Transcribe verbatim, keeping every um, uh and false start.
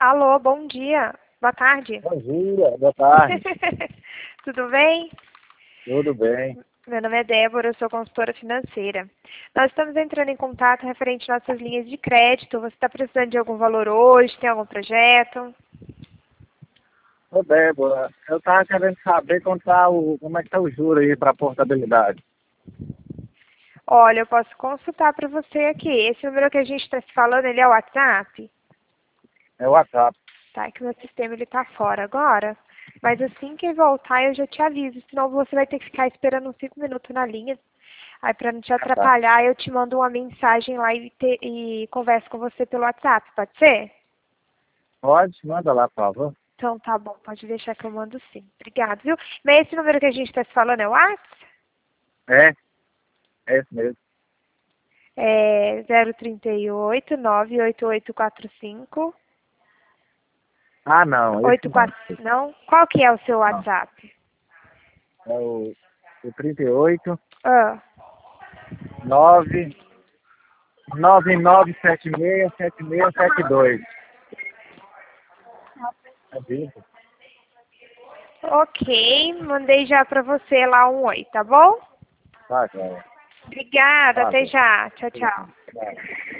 Alô, bom dia. Boa tarde. Bom dia, boa tarde. Tudo bem? Tudo bem. Meu nome é Débora, eu sou consultora financeira. Nós estamos entrando em contato referente às nossas linhas de crédito. Você está precisando de algum valor hoje? Tem algum projeto? Ô Débora, eu estava querendo saber como, tá o, como é que tá o juro aí para portabilidade. Olha, eu posso consultar para você aqui. Esse número que a gente está se falando, ele é o WhatsApp? É o WhatsApp. Tá, é que meu sistema ele tá fora agora. Mas assim que voltar eu já te aviso, senão você vai ter que ficar esperando uns cinco minutos na linha. Aí pra não te Ah, tá. atrapalhar, eu te mando uma mensagem lá e, te, e converso com você pelo WhatsApp, pode ser? Pode, manda lá, por favor. Então tá bom, pode deixar que eu mando sim. Obrigado, viu? Mas esse número que a gente tá se falando é o WhatsApp? É, é esse mesmo. É zero trinta e oito, nove oito oito quatro cinco, Ah, não, esse oito não. quatro. Não? Qual que é o seu Não. WhatsApp? É o, o trinta e oito, Ah, nove, nove nove sete seis, sete seis sete dois. É isso? ok, mandei já pra você lá um oi, tá bom? Tá, cara. Obrigada, Tá, até bom. já. Tchau, tchau. Tá.